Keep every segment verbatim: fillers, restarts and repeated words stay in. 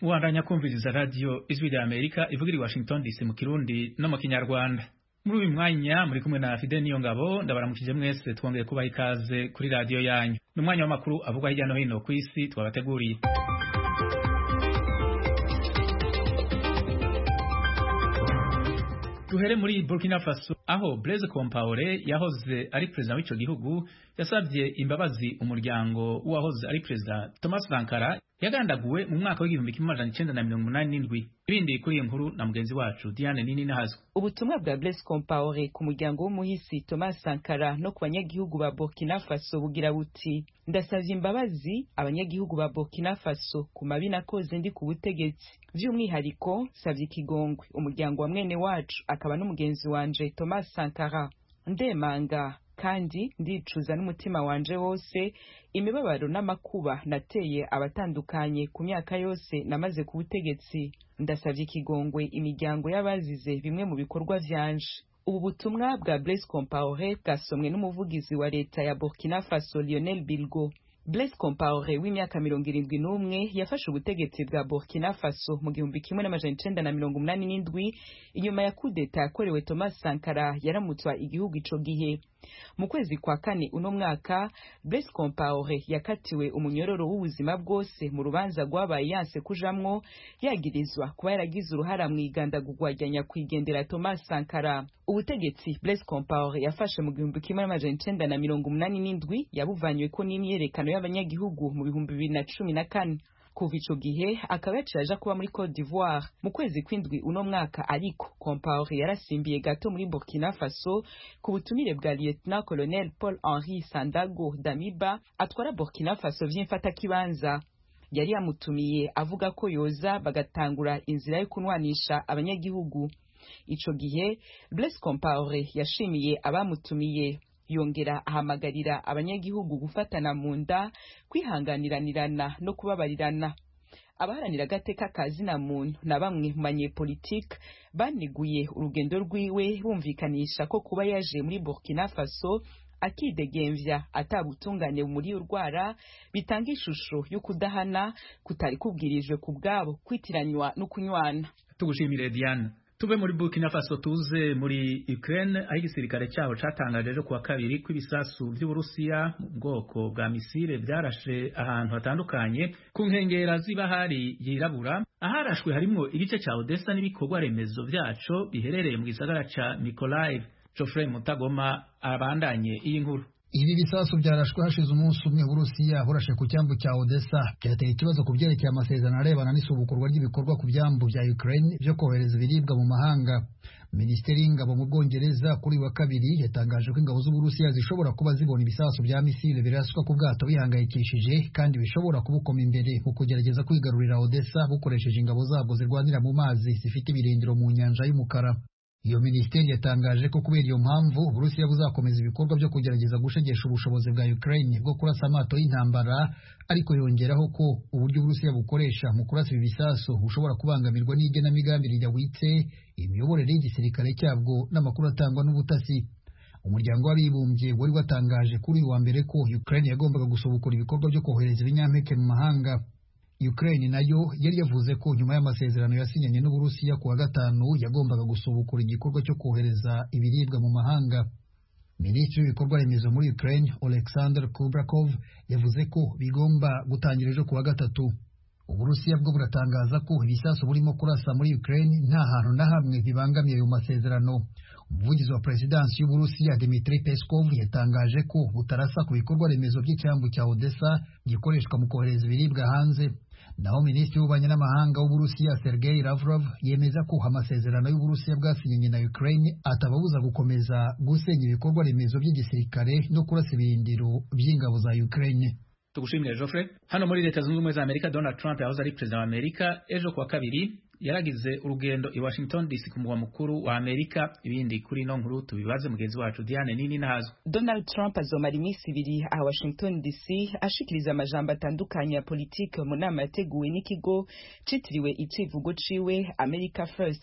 Uwandanya kumviriza radio Ijwi rya Amerika ivugira i Washington D C mu Kirundi no mu Kinyarwanda. Muri uyu mwanya muri kumwe na Fidel Niyongabo ndabaramukije mwese twongeye kubaha ikaze kuri radio yanyu. N'umwanya w'amakuru avugwa hirya no hino ku isi twabateguriye. Duhere muri Burkina Faso aho Blaise Compaoré yahoze ari president w'ico gihugu yasavye imbabazi umuryango w'uwahoze ari president Thomas Sankara yagandaguwe mu mwaka w'igihumbi kimwe amajana icenda na mirongo umunani n'indwi. Ibindi kuri iyi nkuru na mugenzi wacu Diane Nini Nahazo. Ubutumwa bwa Blaise Compaoré ku muryango w'umuhisi Thomas Sankara no ku banyagihugu ba Burkina Faso bugira buti: ndasavye imbabazi abanyagihugu ba Burkina Faso ku mabi nakoze ndi ku butegetsi, vy'umwihariko savye ikigongwe umuryango wa mwene wacu akaba n'umugenzi wanje Thomas Sankara. Ndemanga kandi ndicuza n'umutima wanje wose imibabaro n'amakuba nateye abatandukanye ku myaka yose namaze ku butegetsi. Ndasavye ikigongwe imiryango y'abazize bimwe mu bikorwa vyanje. Ubu butumwa bwa Blaise Compaoré bwasomwe n'umuvugizi wa leta ya Burkina Faso Lionel Bilgo. Blaise Compaoré w'imyaka mirongo irindwi n'umwe yafashe ubutegetsi bwa Burkina Faso mu gihumbi kimwe n'amajana icenda na mirongo umunani n'indwi inyuma ya kudeta yakorewe Thomas Sankara yaramutswa igihugu ico gihe. Mu kwezi kwa kane uno mwaka Blaise Compaoré yakatiwe umunyororo w'ubuzima bwose mu rubanza rwabaye yanse kujamwo yagirizwa kuba yaragize uruhara mu igandagurwa rya nyakwigendera Thomas Sankara. Ubutegetsi Blaise Compaoré yafashe mu gihumbi kimwe n'amajana icenda na mirongo umunani n'indwi yabuvanywe ko n'imyerekano y'abanyagihugu mu bihumbi bibiri na cumi na kane. Kuva ico gihe akaba yaciye kuba muri Côte d'Ivoire mu kwezi kw'indwi uno mwaka, ariko Compaoré yarasimbiye gato muri Burkina Faso ku butumire bwa Lieutenant Colonel Paul Henri Sandaogo Damiba atwara Burkina Faso vy'imfata kibanza. Yari yamutumiye avuga ko yoza bagatangura inzira yo kunwanisha abanyagihugu. Ico gihe Blaise Compaoré yashimiye abamutumiye, yongera ahamagarira abanyagihugu gufatana mu nda, kwihanganiranirana no kubabarirana. Abaharanira agateka ka zina muntu na bamwe mu banyepolitike baniguye urugendo rwiwe bumvikanisha ko kuba yaje muri Burkina Faso akidegemvya atabutungane muri urwara bitanga ishusho yo kudahana kutari kubwirijwe ku bwabo kwitiranywa no kunywana. Tugushimire Diane. Tuve muri Burkina Faso tuze muri Ukraine aho igisirikare cyaho catangaje ejo kuwa kabiri ko ibisasu vy'Uburusiya mu bwoko bwa misile vyarashe ahantu hatandukanye ku nkengera z'ibahari yirabura. Aharashwe harimwo igice ca Odessa n'ibikorwa remezo vyaco biherereye mu gisagara ca Mykolaiv. Geoffrey Mutagoma abandanye iyi nkuru. Ibi bisasu byarashwe hashize umunsi umwe Burusiya burashe ku cyambu cya Odessa, cyateye ikibazo ku byerekeye amasezerano arebana n'isubukurwa ry'ibikorwa ku byambu bya Ukraine byo kohereza ibiribwa mu mahanga. Minisiteri y'ingabo mu Bwongereza kuri wa kabiri yatangaje ko ingabo z'Uburusiya zishobora kuba zibona ibisasu bya misile biraswa ku bwato bihangayikishije kandi bishobora kubukoma imbere mu kugerageza kwigarurira Odessa bukoresheje ingabo zabwo zirwanira mu mazi zifite ibirindiro mu nyanja y'umukara. Iyo minisiteri yatangaje ko kubera iyo mpamvu Uburusiya buzakomeza ibikorwa byo kugerageza gushegesha ubushobozi bwa Ukraine bwo kurasa amato y'intambara, ariko yongeraho ko uburyo Uburusiya bukoresha mu kurasa ibi bisasu bushobora kubangamirwa n'igenamigambi rijawitse imiyoborere y'igisirikare cyabwo n'amakuru atangwa n'ubutasi. Umuryango w'abibumbye wari watangaje kuri uyu wa mbere ko Ukraine yagombaga gusubukura ibikorwa byo kohereza ibinyampeke mu mahanga. Ukraine nayo yari yavuze ko nyuma y'amasezerano yasinyanye n'Uburusiya ku wa gatanu yagombaga gusubukura igikorwa cyo kohereza ibiribwa mu mahanga. Minisitiri w'ibikorwa remezo muri Ukraine Oleksandr Kubrakov yavuze ko bigomba gutangira ejo ku wa gatatu. Uburusiya bwo buratangaza ko ibisasu burimo kurasa muri Ukraine nta hantu na hamwe bibangamiye ayo masezerano. Umuvugizi wa Presidansi y'Uburusiya Dmitry Peskov yatangaje ko butarasa ku bikorwa remezo by'icyambu cya Odessa gikoreshwa mu kohereza ibiribwa hanze. Naho Minisitiri w'Ububanyi n'Amahanga w'Uburusiya Sergei Lavrov yemeza ko amasezerano y'Uburusiya bwasinyanye na Ukraine atababuza gukomeza gusenya ibikorwa remezo by'igisirikare no kurasa ibirindiro by'ingabo za Ukraine. Tugushimire Geoffrey. Hano muri Leta Zunze Ubumwe za Amerika, Donald Trump yahoze ari president wa Amerika ejo kuwa kabiri yaragize urugendo i Washington D C ku mugwa mukuru wa Amerika. Ibindi kuri no nkuru tubibaze mugenzi wacu Diane Nini Nahazo. Donald Trump azomara iminsi ibiri aha Washington D C ashikiriza amajambo atandukanye ya politike mu nama yateguwe n'ikigo citiriwe icivugo ciwe America First.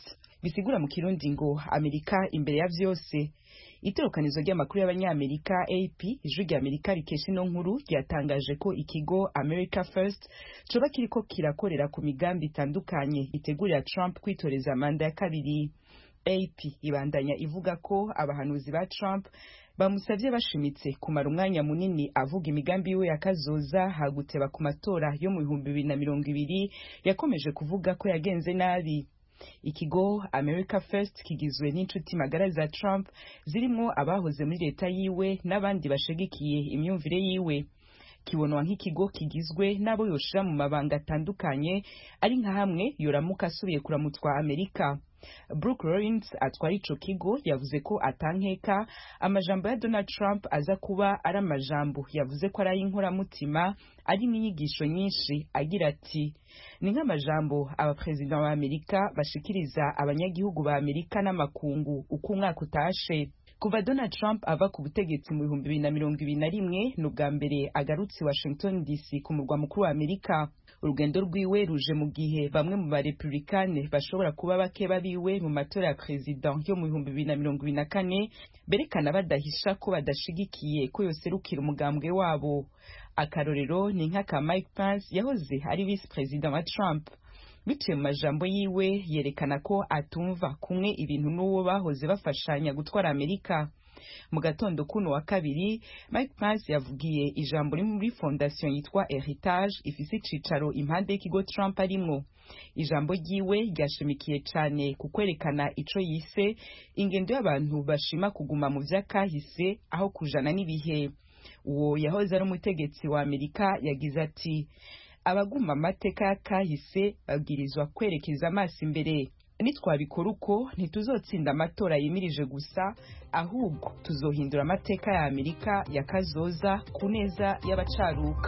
bisigura mu kirundi ngo Amerika imbere ya vyose. Itorokanizo ry'amakuru y'abanyamerika A P ijwi rya Amerika rikesha ino nkuru ryatangaje ko ikigo America First coba kiriko kirakorera ku migambi itandukanye itegurira Trump kwitoreza manda ya kabiri. A P ibandanya ivuga ko abahanuzi ba Trump bamusavye bashimitse kumara umwanya munini avuga imigambi yiwe yakazoza haguteba ku matora yo mu bihumbi bibiri na mirongo ibiri yakomeje kuvuga ko yagenze nabi. Ikigo America First kigizwe n'inshuti magara za Trump zirimo abahoze muri leta yiwe n'abandi bashigikiye imyumvire yiwe. Kibonwa nk'ikigo kigizwe n'abo yoshira mu mabanga atandukanye ari nka hamwe yoramuka asubiye kuramutwa Amerika. Brooke Lawrence atwara ico kigo yavuze ko atankeka amajambo ya Donald Trump aza kuba ari amajambo yavuze ko ari inkoramutima ari n'inyigisho nyinshi agira ati ni nk'amajambo abapresident ba Amerika bashikiriza abanyagihugu ba Amerika n'amakungu uko umwaka utashe. Kuva Donald Trump ava ku butegetsi mu bihumbi bibiri na mirongo ibiri na rimwe n'ubwa mbere agarutse Washington D C ku murwa mukuru wa Amerika. Urugendo rwiwe ruje mu gihe bamwe mu barepublikane bashobora kuba bake babiwe mu matora ya president yo mu bihumbi bibiri na mirongo ibiri na kane berekana badahisha ko badashigikiye ko yoserukira umugambwe wabo. Akarorero ni nk'aka Mike Pence yahoze ari vice president wa Trump. Biciye mu majambo yiwe yerekana ko atumva kumwe ibintu n'uwo bahoze bafashanya gutwara Amerika. Mu gatondo kuno wa kabiri Mike Pence yavugiye ijambo muri fondation yitwa Heritage ifise icicaro impande y'ikigo Trump arimwo. Ijambo ryiwe ryashimikiye cyane ku kwerekana ico yise ingendo y'abantu bashima kuguma mu vyakahise aho kujana n'ibihe. Uwo yahoze ari umutegetsi wa Amerika yagize ati abaguma amateka y'akahise babwirizwa kwerekeza amaso imbere. Nitwabikora uko ntituzotsinda amatora yimirije gusa ahubwo tuzohindura amateka ya Amerika yakazoza ku neza y'abacaruka.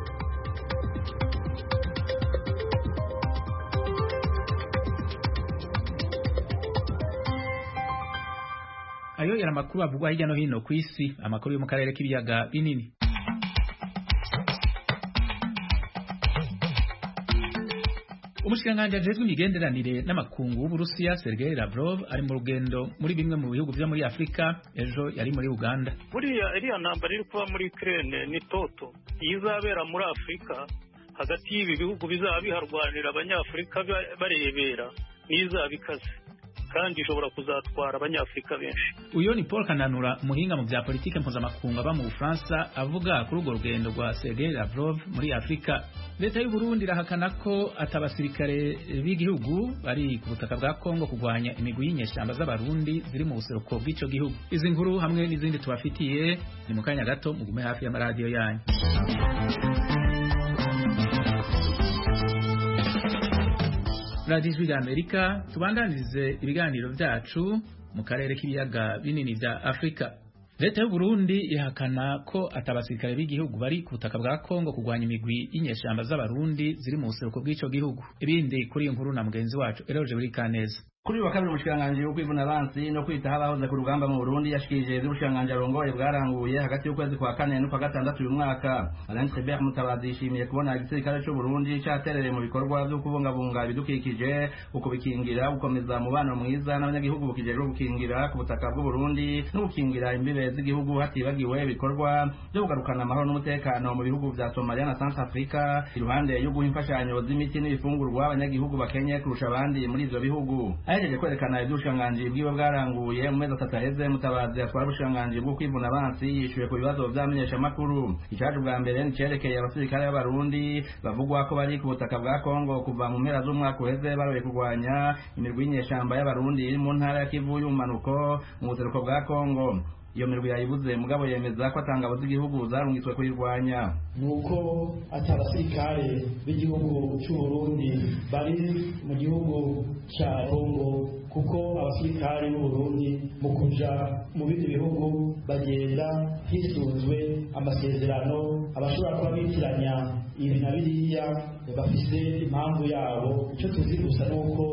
Ayo yari amakuru avugwa hirya no hino ku isi, amakuru yo mu karere k'ibiyaga binini. Umushikiranganji ajejwe imigenderanire n'amakungu w'Uburusiya Sergei Lavrov ari mu rugendo muri bimwe mu bihugu byo muri Afrika. Ejo yari muri Uganda. Buriya iriya ntambara iri kuba muri Ukraine ni toto izabera muri Afrika hagati y'ibi bihugu bizaba biharwanira abanyafrika barebera n'izabikaze kandi ishobora kuzatwara abanyafrika benshi. Uyo ni Paul Kananura muhinga mu bya politike mpuzamakungu aba mu Bufaransa avuga kuri urwo rugendo rwa Sergei Lavrov muri Afrika. Leta y'u Burundi irahakana ko atabasirikare b'igihugu bari ku butaka bwa Kongo kugwanya imigwi y'inyeshamba z'abarundi ziri mu buseruko bw'ico gihugu. Izi nkuru hamwe n'izindi tubafitiye ni mu kanya gato, mugume hafi y'amaradiyo yanyu. Radio Ijwi Amerika, tubandanirize ibiganiro vyacu mu karere k'ibiyaga binini vya Afrika. Leta y'u Burundi ihakana ko atabasirikare b'igihugu bari ku butaka bwa Kongo kugwanya imigwi y'inyeshamba z'abarundi ziri mu buseruko bw'ico gihugu. Ibindi kuri iyo nkuru na mugenzi wacu Eroje Burikaneza. Kuri wa kabiri umushikiranganji wo kwivuna abansi no kwitaho abahoze ku rugamba mu Burundi yashikirije ivy'ubushikiranganji arongoye bwaranguye hagati y'ukwezi kwa kane n'ukwa gatandatu uyu mwaka. Alain Tribert Mutabazi yishimiye kubona igisirikare c'u Burundi caterereye mu bikorwa vyo kubungabunga ibidukikije, ukubikingira, gukomeza umubano mwiza n'abanyagihugu bukijejwe gukingira ku butaka bw'u Burundi no gukingira imbibe z'igihugu hatibagiwe ibikorwa byo kugarukana amahoro n'umutekano mu bihugu vya Somalia na Centrafrica, iruhande yo guha imfashanyo z'imiti n'ibifungurwa abanyagihugu bakenye kurusha abandi muri ivyo bihugu. Ahejeje kwerekana ivy'ubushikiranganji bwiwe bwaranguye mu mezi atatu aheze, Mutabazi atwara ubushikiranganji bwo kwivuna abansi yishuye ku bibazo vy'amenyeshamakuru. Icaje ubwa mbere ni cerekeye abasirikare b'abarundi bavugwa ko bari ku butaka bwa Kongo kuva mu mpera z'umwaka uheze baroye kurwanya imirwi y'inyeshamba y'abarundi iri mu ntara ya Kivu y'umanuko mu buseruko bwa Kongo. Iyo mirwi yayibuze mugabo yemeza ko atangabo z'igihugu zarungitswe kuyirwanya. Nuko atabasirikare b'igihugu cy'u Burundi bari mu gihugu cya Kongo, kuko abasirikare b'u Burundi mu kuja mu bindi bihugu bagenda hisunzwe amasezerano. Abashobora kuba bitiranya ibi na biriya bafise impamvu yabo. Icyo tuzi gusa nuko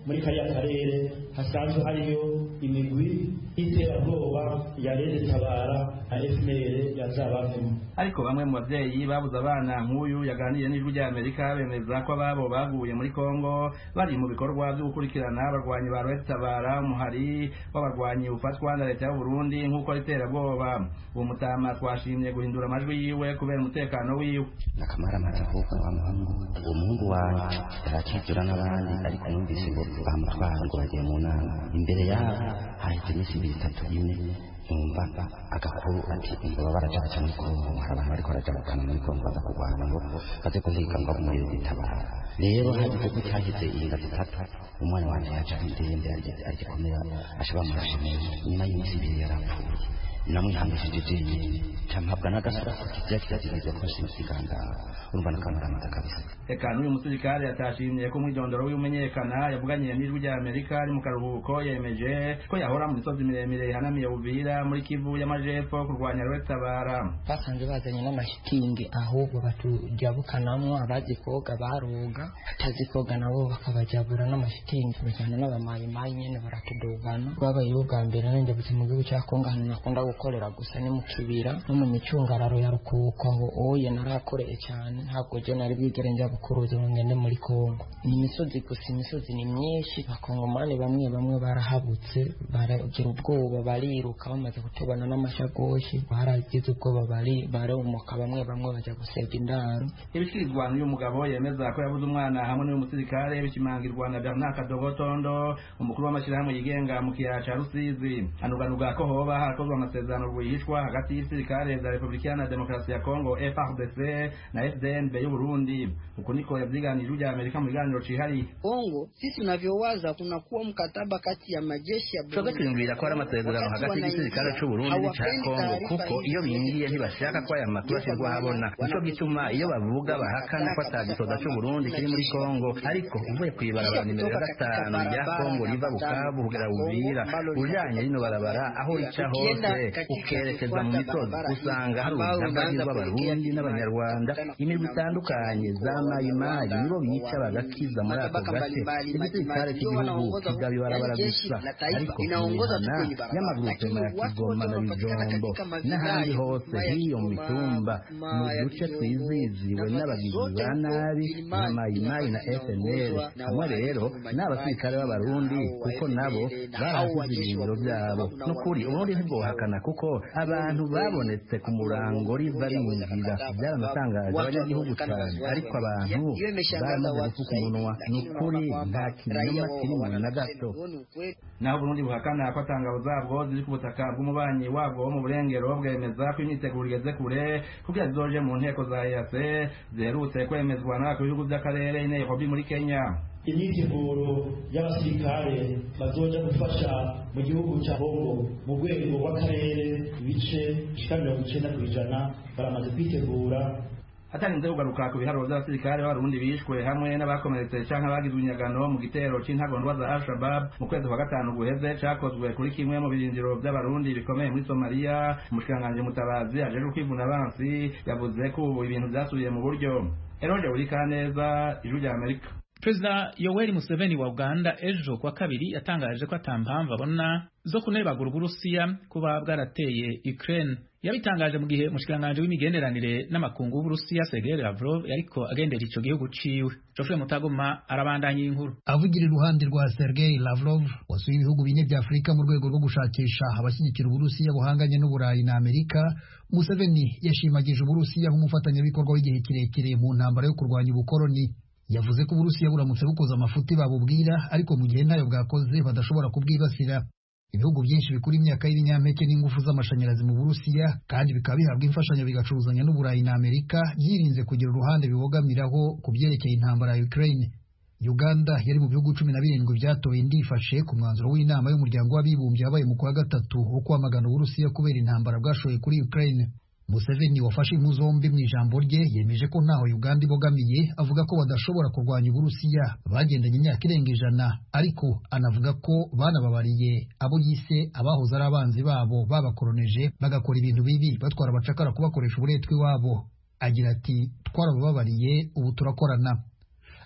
muri kariya karere hasanzwe hariyo imigwi y'iterabwoba ya Rede Tabara na F N L yazabavemo. Ariko bamwe mu bavyeyi babuze abana nk'uyu yaganiriye n'ijwi rya Amerika bemeza ko ababo baguye muri Kongo bari mu bikorwa byo gukurikirana abarwanyi ba Rede Tabara, umuhari w'abarwanyi ufatwa na leta y'u Burundi nk'uko iterabwoba. Uwo mutama twashimye guhindura amajwi yiwe kubera umutekano wiwe. Nakamara maravuka wa muhungu uwo muhungu wanjye yarakizura n'abandi ariko numvise ngo bamutwara ngo bagiye mu nama. Imbere yabo hahise iminsi ibiri itatu ine numva agakuru ati ngo barajaga cyane ko hari abantu bariko barajagana muri Kongo baza kurwana ngo baze kuhiga ngo muri Tabara. Rero hagize ko cyagize inga zitatu umwana wanjye yaje ndende agikomera ashaba amashami nyuma y'iminsi ibiri yarapfuye. Namwihangishije jeje tampabwa n'agasara ko kibyakiragize ko sinsiganda urumva nakamaramaza kabisa. Eka n'uyu musirikare yatashimye ko mwidondoro w'imenyekana yavuganye n'ijwi rya Amerika ari mu karuhuko yemeje ko yahora mu misozi miremire ihanamiye Uvira muri Kivu y'Amajepfo kurwanya Rede Tabara. Basanze bazanye n'amashitingi ahubwo batujabukanamwo abazi koga baroga atazi koga nabo bakabajabura n'amashitingi bajyana n'abamayimayi nyene baratudugana. Babaye ubwa mbere nende butse mu gihugu cya Kongo hano nakunda gukorera gusa ni mu kibira no mu micungararo ya Rukuko aho oye narakoreye cyane ntabwo je nari bigere njya bukuruza ngende muri Kongo. Ni imisozi gusa imisozi ni myinshi bakongomane bamwe bamwe barahabutse baragira ubwoba bariruka bamaze kutubana n'amashagoshi baragize ubwoba bari barumuka bamwe bamwe bajya gusega indaro. Ibishirizwa n'uyu mugabo yemeza ko yabuze umwana hamwe n'uyu musirikare bishimangirwa na Bernard Kadogotondo umukuru w'amashyirahamwe yigenga mu kiyaya ca Rusizi. Anuganuga ko hoba hakozwe amasezerano rwihishwa hagati y'isirikare za Republika ya Demokarasi ya Kongo F A R D C na F D N B y'u Burundi. Uko niko yavyiganije ujya Amerika mu biganiro cihari. Kongo sisi tunavyowaza kuna kuwa mkataba kati ya majeshi ya Burundi. Twagakwimbira ko ari amasezerano hagati y'isirikare cy'u Burundi ca Kongo kuko iyo bingiye ntibashaka ko aya makuru ashirwa habona. Nico gituma iyo bavuga bahakana ko atagisoza cy'u Burundi kiri muri Kongo ariko uvuye kwibarabara nimero gatanu ya Kongo riva Bukavu kugera Uvira ujanye rino barabara aho ica hose ukerekeza mu misozi usanga hari ubutambagi bw'abarundi n'abanyarwanda imirwi itandukanye za mayimayi nibo bica bagakiza muri ako gace. Igisirikare cy'igihugu kigabi barabara gusa ariko inaongoza y'amagurupema ya Kigoma na Bijombo n'ahandi hose hiyo mu mitumba mu duce twiziziwe n'abagizi ba nabi na mayimayi na F N L. Hamwe rero n'abasirikare b'abarundi kuko nabo barasize ibirindiro byabo. Nukuri ubundi ntibwohakana kuko abantu babonetse ku murango riva rinjira byaranatangaje abanyagihugu cyane ariko abantu baramaze gufuka umunwa. Nukuri nta kinyoma kirimo na gato. Naho Burundi buhakana ko atangabo zabwo ziri ku butaka bw'umubanyi wabwo wo mu burengero bwemeza ko imyiteguro igeze kure kugira zizoje mu nteko za E A C ziherutse kwemezwa n'abakuru b'ibihugu by'akarere i Nairobi muri Kenya. Imyiteguro y'abasirikare bazoja gufasha mu gihugu cya Kongo mu rwego rw'akarere ibice bishika mirongo icenda kw'ijana baramaze kwitegura. Hatarinze kugaruka ku biharuro by'abasirikare b'Abarundi bishwe hamwe n'abakomeretse canke bagizwe inyagano mu gitero c'intagondwa za Al-Shabaab mu kwezi kwa gatanu guheze cakozwe kuri kimwe mu birindiro by'Abarundi bikomeye muri Somalia. Umushikiranganji Mutabazi ajeje kwivuna abansi yavuze ko ubu ibintu byasubiye mu buryo. Eroje Urikaneza, Ijwi rya Amerika. Perezida Yoweri Museveni wa Uganda ejo kwa kabiri yatangaje ko atampamvu abona zo kunebagura Uburusiya kuba bwarateye Ukraine. Yabitangaje mu gihe umushikiranganji w'imigenderanire n'amakungu w'Uburusiya Sergei Lavrov yariko agendera ico gihugu ciwe. Geoffrey Mutagoma arabandanya inkuru. Avugira iruhande rwa Sergei Lavrov wasuye ibihugu bine bya Afrika mu rwego rwo gushakisha abashyigikira Uburusiya buhanganye n'Uburayi na Amerika, Museveni yashimagije Uburusiya nk'umufatanyabikorwa w'igihe kirekire mu ntambara yo kurwanya ubukoloni. Yavuze ko Uburusiya buramutse bukoze amafuti babubwira ariko mu gihe ntayo bwakoze badashobora kubwibasira. Ibihugu byinshi bikura imyaka y'ibinyampeke n'ingufu z'amashanyarazi mu Burusiya kandi bikaba bihabwa imfashanyo bigacuruzanya n'Uburayi na Amerika yirinze kugira uruhande bibogamiraho ku byerekeye intambara ya Ukraine. Uganda yari mu bihugu cumi na birindwi byatoye ndifashe ku mwanzuro w'inama y'umuryango w'abibumbye yabaye mu kwa gatatu wo kwamagana Uburusiya kubera intambara bwashoye kuri Ukraine. Museveni wafashe impu zombi mu ijambo rye yemeje ko ntaho Uganda ibogamiye, avuga ko badashobora kurwanya Uburusiya bagendanye imyaka irenga ijana, ariko anavuga ko banababariye abo yise abahoze ari abanzi babo babakoroneje bagakora ibintu bibi batwara abacakara kubakoresha uburetwa iwabo. Agira ati twarababariye ubu turakorana.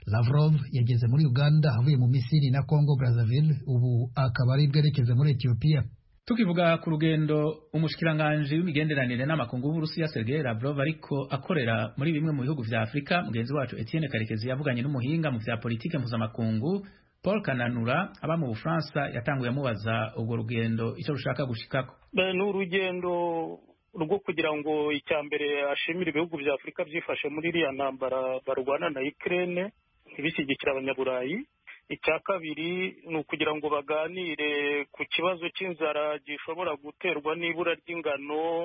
Lavrov yageze muri Uganda avuye mu Misiri na Congo Brazzaville, ubu akaba ari bwerekeze muri Ethiopia. Tukivuga ku rugendo umushikiranganje w'imigenderanire n'amakungu w'Uburusiya Sergei Lavrov ariko akorera muri bimwe mu bihugu vya Afrika, mugenzi wacu Etienne Karekezi yavuganye n'umuhinga mu vya politike mpuzamakungu Paul Kananura aba mu Bufaransa, yatanguye amubaza ubwo rugendo icyo rushaka gushikako. Ni urugendo rwo kugira ngo icyambere ashimira ibihugu vya Afrika byifashe muri iriya ntambara barwana na Ukraine ntibishyigikira abanyaburayi. Icya kabiri ni ukugira ngo baganire ku kibazo cy'inzara gishobora guterwa n'ibura ry'ingano,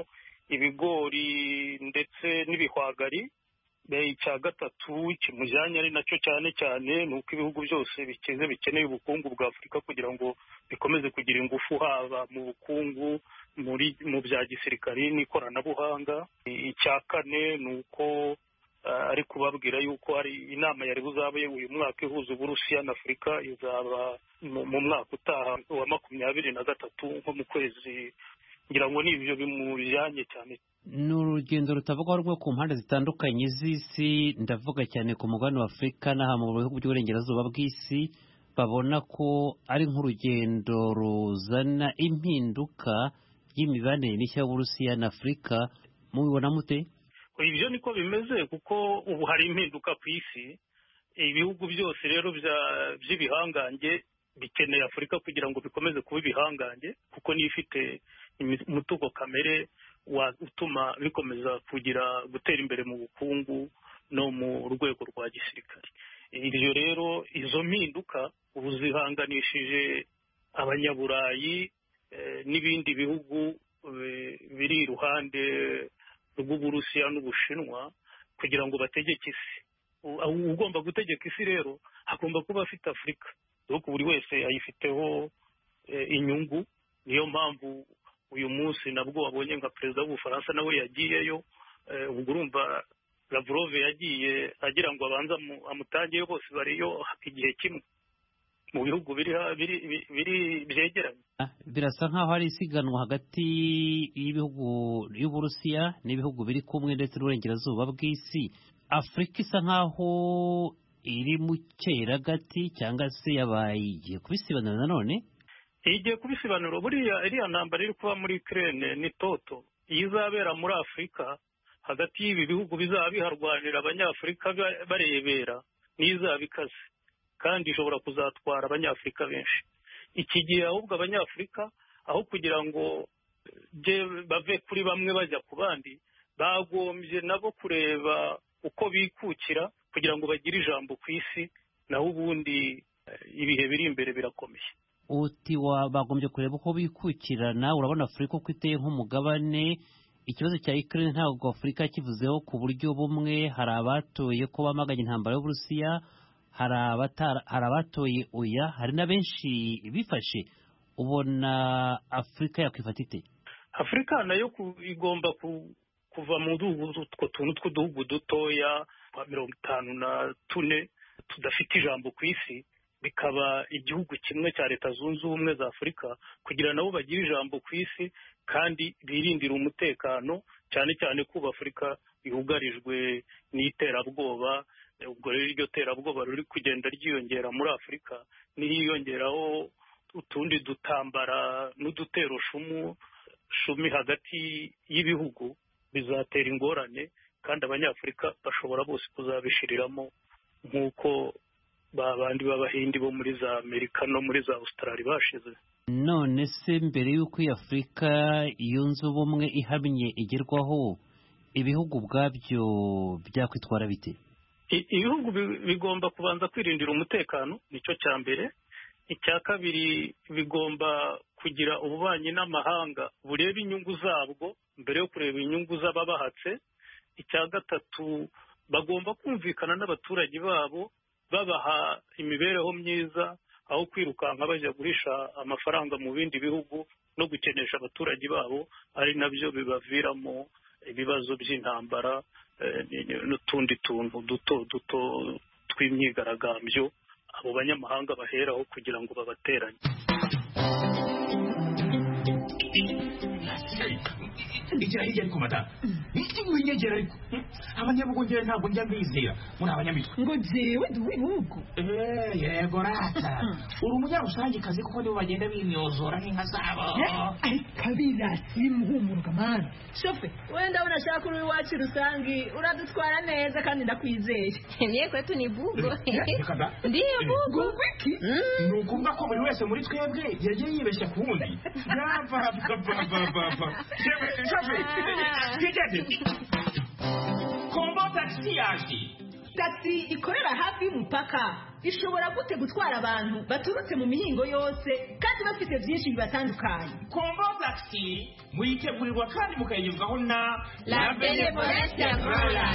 ibigori ndetse n'ibihwagari. Icya gatatu kimujyanye ari nacyo cyane cyane ni uko ibihugu byose bikize bikeneye ubukungu bwa Afurika kugira ngo bikomeze kugira ingufu haba mu bukungu, muri mu bya gisirikari n'ikoranabuhanga. Icya kane ni uko ari kubabwira yuko hari inama yari buzabe uyu mwaka ihuza Uburusiya na Afurika, izaba mu mwaka utaha wa makumyabiri na gatatu nko mu kwezi, ngira ngo n'ibyo bimujyanye cyane. Ni urugendo rutavugwaho rumwe ku mpande zitandukanye z'isi, ndavuga cyane ku mugabane wa Afurika n'aha mu bihugu by'uburengerazuba bw'isi, babona ko ari nk'urugendo ruzana impinduka y'imibanire mishya y'Uburusiya na Afurika. Mubibona mute? Ibyo niko bimeze kuko ubu hari impinduka ku isi. Ibihugu byose rero by'ibihangange bikeneye Afurika kugira ngo bikomeze kuba ibihangange, kuko niyo ifite umutungo kamere utuma bikomeza kugira gutera imbere mu bukungu no mu rwego rwa gisirikare. Ibyo rero izo mpinduka ubu zihanganishije abanyaburayi n'ibindi bihugu biri iruhande rw'Uburusiya n'Ubushinwa kugira ngo bategeke isi. Ugomba gutegeka isi rero agomba kuba afite Afurika, kuko buri wese ayifiteho inyungu. Niyo mpamvu uyu munsi nabwo wabonye nka perezida w'Ubufaransa nawe yagiyeyo. Ubwo urumva Lavrov yagiye agira ngo abanza amutangeyo, bose bariyo igihe kimwe mu bihugu biri biri byegeranye. Birasa nkaho hari isiganwa hagati y'ibihugu y'Uburusiya n'ibihugu biri kumwe ndetse n'uburengerazuba bw'isi. Afurika isa nkaho iri mu cyeragati cyangwa se yabaye igiye kubisibanura nanone. Igiye kubisobanura buriya iriya ntambara iri kuba muri Ukraine ni toto. Iyo izabera muri Afurika hagati y'ibi bihugu bizaba biharwanira abanyafurika barebera, n'izaba ikaze kandi ishobora kuzatwara abanyafurika benshi. Iki gihe ahubwo abanyafurika aho kugira ngo bave kuri bamwe bajya ku bandi, bagombye nabo kureba uko bikukira kugira ngo bagire ijambo ku isi, naho ubundi ibihe biri imbere birakomeye. Uti wa bagombye kureba uko bikukirana. Urabona Afurika uko iteye nk'umugabane, ikibazo cya Ukraine ntabwo Afurika kivuzeho ku buryo bumwe. Hari abatoye ko bamaganye intambara y'Uburusiya, hari abatoye oya, hari na benshi bifashe. Ubona Afurika yakwifata ite? Afurika nayo igomba kuva mu utwo tuntu tw'uduhugu dutoya twa mirongo itanu na tune tudafite ijambo ku isi, bikaba igihugu kimwe cya Leta Zunze Ubumwe za Afurika, kugira nabo bagire ijambo ku isi kandi birindira umutekano, cyane cyane kuba Afurika yugarijwe n'iterabwoba. Ubwo rero iryo terabwoba ruri kugenda ryiyongera muri Afurika, n'iyongeraho utundi dutambara n'udutero shumu shumi hagati y'ibihugu, bizatera ingorane kandi abanyafurika bashobora bose kuzabishiriramo nk'uko babandi b'Abahindi bo muri za Amerika no muri za Australia bashize. None se mbere y'uko iyi Afurika yunze ubumwe ihamye igerwaho, ibihugu ubwabyo byakwitwara bite? Ibihugu bigomba kubanza kwirindira umutekano, nicyo cya mbere. Icya kabiri, bigomba kugira ububanyi n'amahanga bureba inyungu zabwo mbere yo kureba inyungu z'ababahatse. Icya gatatu, bagomba kumvikana n'abaturage babo, babaha imibereho myiza, aho kwirukanka bajya guhisha amafaranga mu bindi bihugu no gukenesha abaturage babo, ari nabyo bibaviramo ibibazo by'intambara n'utundi tuntu duto duto tw'imyigaragambyo abo banyamahanga baheraho kugira ngo babateranye. Igira hirya ariko mata winyegera ariko abanyabugongera ntabwo njya mbizera muri abanyamitwe ngo jewe ndi uw'ibihugu eh yego rata uri umunyarusange kazi kuko nibo bagenda bimyozora nk'inka zabo kabirasi muhumurwa mana shofe wenda unashaka uri iwacu rusangi uradutwara neza kandi ndakwizeye niye kwetu ni bugo ndiye bugo wiki ni ukuvuga ko buri wese muri twebwe yagiye yibeshya ku wundi yava baba shofe twigeze kombo taxi yaje taxi ikorera hafi y'umupaka ishobora gute gutwara abantu baturutse mu mihingo yose kandi bafite byinshi bibatandukanye. Kombo taxi muyitegurirwa kandi mukayigezwaho na La Benevolence ya Grola.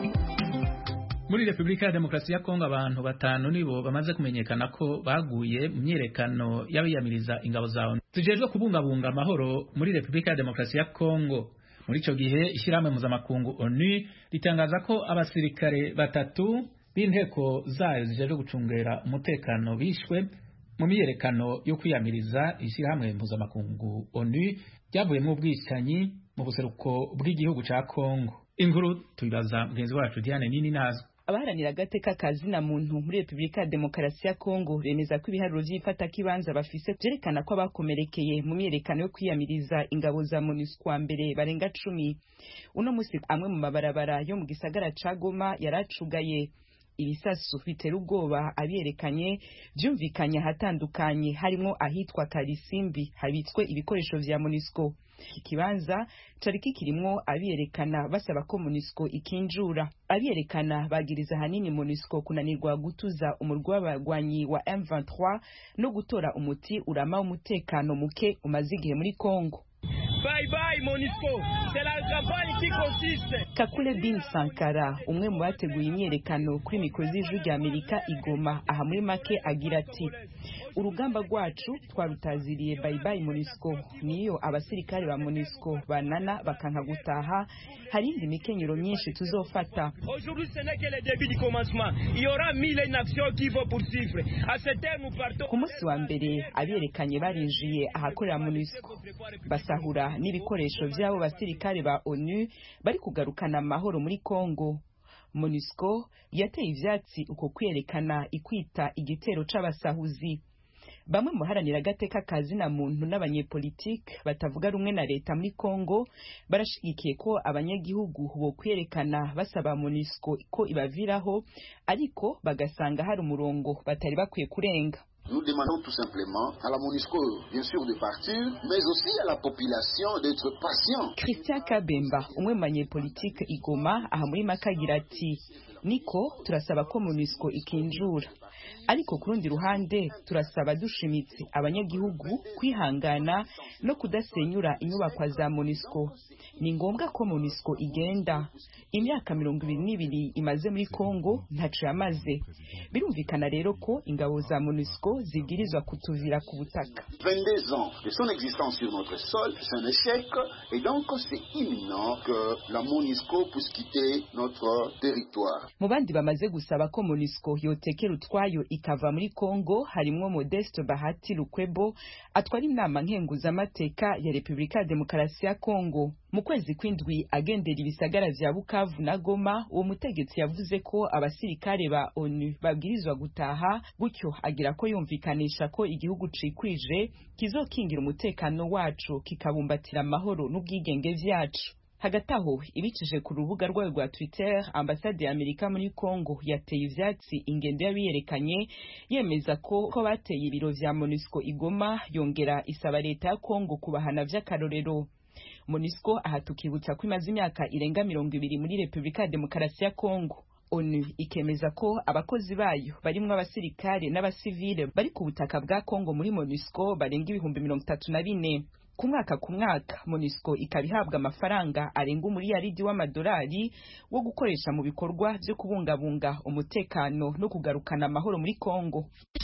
Muri Republika ya Demokarasi ya Kongo abantu batanu nibo bamaze kumenyekana ko baguye mu myerekano y'abiyamiriza ingabo zawo zijejwe kubungabunga amahoro muri Republika ya Demokarasi ya Kongo. Muri ico gihe ishyirahamwe mpuzamakungu ONU ritangaza ko abasirikare batatu b'inteko zayo zijejwe gucungera umutekano bishwe mu myerekano yo kwiyamiriza ishyirahamwe mpuzamakungu ONU ryavuye mu bwicanyi mu buseruko bw'igihugu ca Kongo. Inkuru tubibaza mugenzi wacu Diane Nini nazo. Abaharanira agateka kazina muntu muri Republika ya Demokarasi ya Kongo remeza ko ibiharuro vy'ifata kibanza bafise vyerekana ko abakomerekeye mu myerekano yo kwiyamiriza ingabo za MONUSCO mbere barenga cumi. Uno musi amwe mu mabarabara yo mu gisagara ca Goma yaracugaye. Ibisasu bitera ubwoba abiyerekanye byumvikanye hatandukanye harimo ahitwa Karisimbi habitswe ibikoresho vya MONUSCO. Ikibanza cari kikirimwo abiyerekana basaba ko MONUSCO ikinjura. Abiyerekana bagiriza hanini MONUSCO kunanirwa gutuza umurwa w'abagwanyi wa M vingt-trois no gutora umuti urama umutekano muke umaze igihe muri Kongo. Bye bye MONUSCO, c'est la campagne qui consiste. Kakule Bin Sankara, umwe mu bateguye imyerekano kuri mikozi y'ijwi rya Amerika igoma aha muri make agira ati urugamba rwacu twarutaziriye bye bye MONUSCO, niyo abasirikare ba MONUSCO banana bakanka gutaha hari indi mikenyero myinshi tuzofata. Aujourd'hui ce n'est que le début du commencement, il y aura mille une actions qui vont poursuivre. À ce terme nous partons. Ku munsi wa mbere abiyerekanye barinjiye ahakorera MONUSCO basahura n'ibikoresho by'abo basirikare ba ONU bari kugarukana amahoro muri Kongo. MONUSCO yateye ivyatsi uko kwerekana ikwita igitero c'abasahuzi. Bamwe muharanira agateka kazina muntu n'abanyepolitike batavuga rumwe na leta muri Kongo barashigikiye ko abanyagihugu bo kwerekana basaba MONUSCO ko ibaviraho ariko bagasanga hari umurongo batari bakwiye kurenga. Nous demandons tout simplement à la MONUSCO, bien sûr, de partir, mais aussi à la population d'être patient. Christian Kabemba, umwe mu banyepolitike igoma aha muri Makagira ati niko turasaba ko MONUSCO ikinjura. Ariko ku rundi ruhande turasaba dushimitse abanyagihugu kwihangana no kudasenyura inyubakwa za MONUSCO. Ni ngombwa ko MONUSCO igenda. Imyaka mirongo ibiri n'ibiri imaze muri Kongo ntaco yamaze. Birumvikana rero ko ingabo za MONUSCO zibwirizwa kutuvira ku butaka. vingt-deux ans de son existence sur notre sol, c'est un échec et donc c'est imminent que la MONUSCO puisse quitter notre territoire. Mu bandi bamaze gusaba ko MONUSCO yotekera utwayo ikava muri Kongo harimwo Modeste Bahati Lukwebo atwara inama nkenguzamateka ya Republika ya Demokarasi ya Kongo. Mu kwezi kw'indwi agendera ibisagara vya Bukavu na Goma, uwo mutegetsi yavuze ko abasirikare ba ONU babwirizwa gutaha, gutyo agira ko yumvikanisha ko igihugu cikwije kizokingira umutekano wacu kikabumbatira amahoro n'ubwigenge vyacu. Hagati aho ibicije ku rubuga rwayo rwa Twitter, ambasade ya Amerika muri Kongo yateye ivyatsi ingendo yabiyerekanye yemeza ko ko bateye ibiro vya MONUSCO igoma, yongera isaba leta ya Kongo kubahana vy'akarorero. MONUSCO aha tukibutsa ko imaze imyaka irenga mirongo ibiri muri Republika ya Demokarasi ya Kongo. ONU ikemeza ko abakozi bayo barimwo abasirikare n'abasivile bari ku butaka bwa Kongo muri MONUSCO barenga ibihumbi mirongo itatu na bine. Ku mwaka ku mwaka MONUSCO ikabihabwa amafaranga arenga umuriyaridi w'amadolari wo gukoresha mu bikorwa byo kubungabunga umutekano no kugarukana amahoro muri Kongo.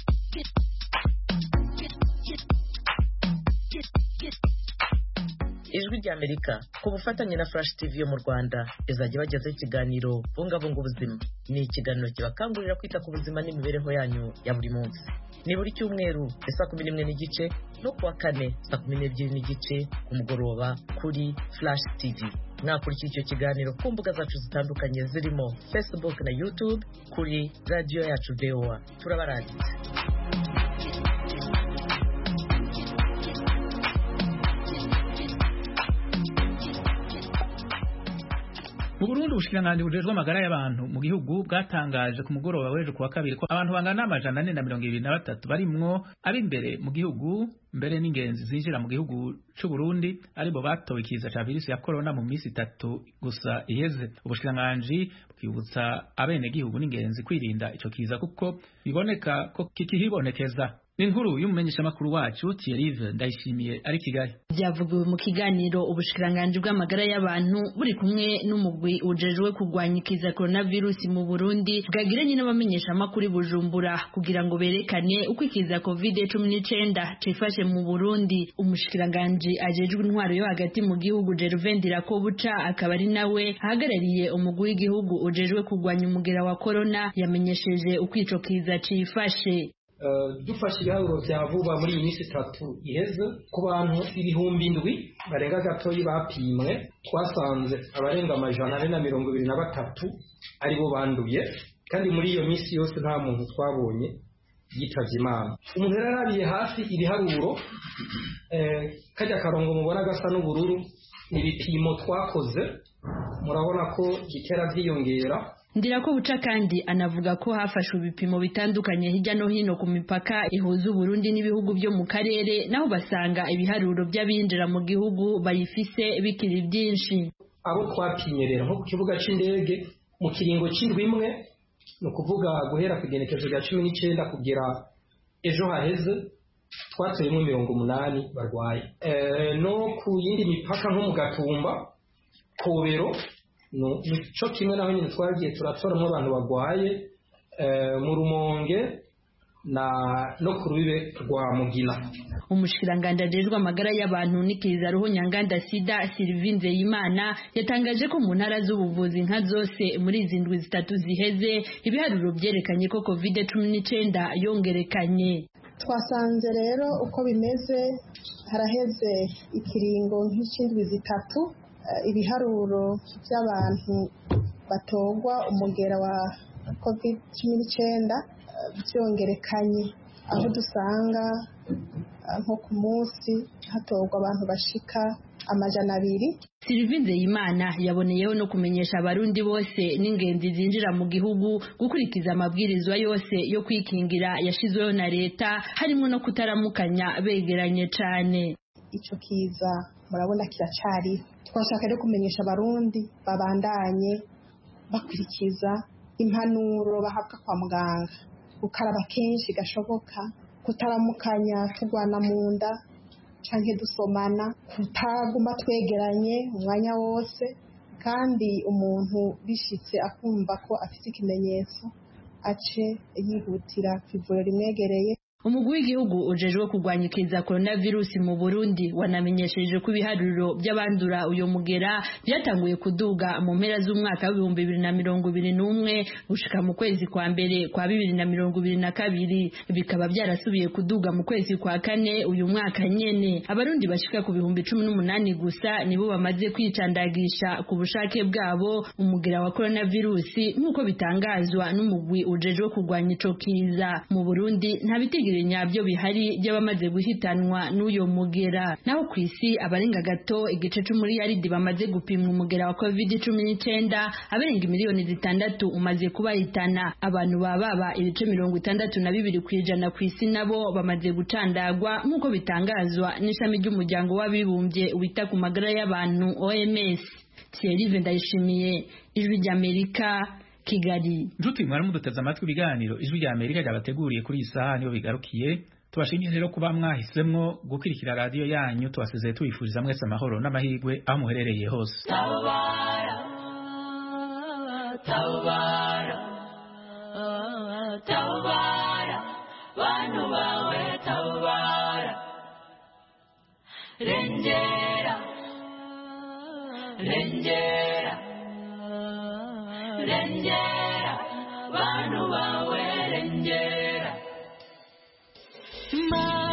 Ijwi rya Amerika ku bufatanye na Flash T V yo mu Rwanda izajya bagezaho ikiganiro bungabunga ubuzima. Ni ikiganiro kibakangurira kwita ku buzima n'imibereho yanyu ya buri munsi. Ni buri cyumweru saa kumi n'imwe n'igice no kuwa kane saa kumi n'ebyiri n'igice ku mugoroba kuri Flash T V. mwakurikira icyo kiganiro ku mbuga zacu zitandukanye zirimo Facebook na YouTube kuri radiyo yacu V O A. Turabarangije. Mu Burundi ubushikiranganji bujejwe amagara y'abantu mu gihugu bwatangaje ku mugoroba w'ejo kuwa kabiri ko abantu bangana amajana ane na mirongo ibiri na batatu barimwo ab'imbere mu gihugu mbere n'ingenzi zinjira mu gihugu c'u Burundi aribo batowe ikiza ca virusi ya corona mu minsi itatu gusa iheze. Ubushikiranganji bwibutsa abene gihugu n'ingenzi kwirinda ico kiza kuko biboneka ko kikihibonekeza. Inkuru y'umumenyesha makuru wacu Thierry Ndayishimiye ari Kigali. Byavugiwe mu kiganiro ubushikiranganji bw'amagara y'abantu buri kumwe n'umugwi ujejwe kurwanya ikiza coronavirus mu Burundi bwagiranye n'abamenyesha makuru Bujumbura kugira ngo berekane uko ikiza covid cumi n'icenda cifashe mu Burundi. Umushikiranganji ajejwe intwaro yo hagati mu gihugu Gervain Ndirakobuca akaba ari nawe ahagarariye umugwi w'igihugu ujejwe kurwanya umugera wa corona yamenyesheje uko ico kiza cifashe. Uh, dufashe ibiharuro vya vuba muri iyi minsi itatu iheze ku bantu ibihumbi indwi barenga gatoyi bapimwe twasanze abarenga amajana ane na mirongo ibiri na batatu aribo banduye kandi muri iyo minsi yose nta muntu twabonye yitavye Imana. Umuntu rero arabiye hafi ibiharuro eh, kajya karongo mubona gasa n'ubururu ni ibipimo twakoze murabona ko gitera vyiyongera. Ndirakobuca kandi anavuga ko hafashwe ibipimo bitandukanye hirya no hino ku mipaka ihuza Burundi n'ibihugu byo mu karere naho basanga ibiharuro by'abinjira mu gihugu bayifise bikiri byinshi. Abo twapimye rero nko ku kibuga c'indege mu kiringo c'indwi imwe no kuvuga guhera ku genekezo rya cumi n'icenda kugera ejo haheze twateyemo mirongo umunani barwaye. E, no ku yindi mipaka nko mu Gatumba Kobero no nico kimwe naho nyine twagiye turatoramo abantu bagwaye eh, mu Rumonge na no ku rubibe rwa Mugina. Umushikiranganje ajejwe amagara y'abantu nikiza ruho nyanganda sida Sylvie Nzeyimana yatangaje ko mu ntara z'ubuvuzi nka zose muri izindwi zitatu ziheze ibiharuro byerekanye ko covid cumi n'icenda yongerekanye. Twasanze rero uko bimeze haraheze ikiringo nk'icindwi zitatu ibiharuro by'abantu batogwa umugera wa covid cumi n'icenda byongerekanye aho dusanga nko ku munsi hatogwa abantu bashika amajana abiri. Sylvie Nzeyimana yaboneyeho no kumenyesha abarundi bose n'ingenzi zinjira mu gihugu gukurikiza amabwirizwa yose yo kwikingira yashizweho na leta harimo no kutaramukanya begeranye cane. Ico kiza murabona kiracari. Twashaka rero kumenyesha abarundi babandanye bakurikiza impanuro bahabwa kwa muganga, gukaraba kenshi gashoboka, kutaramukanya tugwana mu nda canke dusomana, kutaguma twegeranye umwanya wose, kandi umuntu bishitse akumva ko afite ikimenyetso ace yihutira kwivuriro rimwegereye. Umugwi w'igihugu ujejwe kurwanya ikiza coronavirus mu Burundi wanamenyesheje ko ibiharuro by'abandura uyo mugera byatanguye kuduga mu mpera z'umwaka w'ibihumbi bibiri na mirongo ibiri n'umwe gushika mu kwezi kwa mbere kwa bibiri na mirongo ibiri na kabiri, bikaba byarasubiye kuduga mu kwezi kwa kane uyu mwaka nyene. Abarundi bashika ku bihumbi cumi n'umunani gusa nibo bamaze kwicandagisha ku bushake bwabo umugera wa coronavirus nk'uko bitangazwa n'umugwi ujejwe kurwanya ico kiza. Mu Burundi nta bitigiri nyabyo bihari by'abamaze guhitanwa n'uyo mugera. Naho ku isi abarenga gato igice c'umuriyaridi bamaze gupimwa umugera wa covid cumi n'icenda, abarenga miliyoni zitandatu umaze kubahitana. Abantu bababa ibice mirongo itandatu na bibiri kwijana ku isi nabo bamaze gucandagwa nk'uko bitangazwa n'ishami ry'umuryango w'abibumbye wita ku magara y'abantu O M S. Thierry Ndayishimiye, Ijwi ry'Amerika, Kigali. Njuti mwari muduteze amatwi ibiganiro Ijwi ry'Amerika ryabateguriye kuri iyi saha niyo bigarukiye. Tubashimiye rero kuba mwahisemwo gukurikira radio yanyu. Tubasezeye tubifuriza mwese amahoro n'amahirwe aho muherereye hose. Tabara, tabara, tabara, bantu bawe tabara, rengera, rengera, rengera, bantu bawe rengera.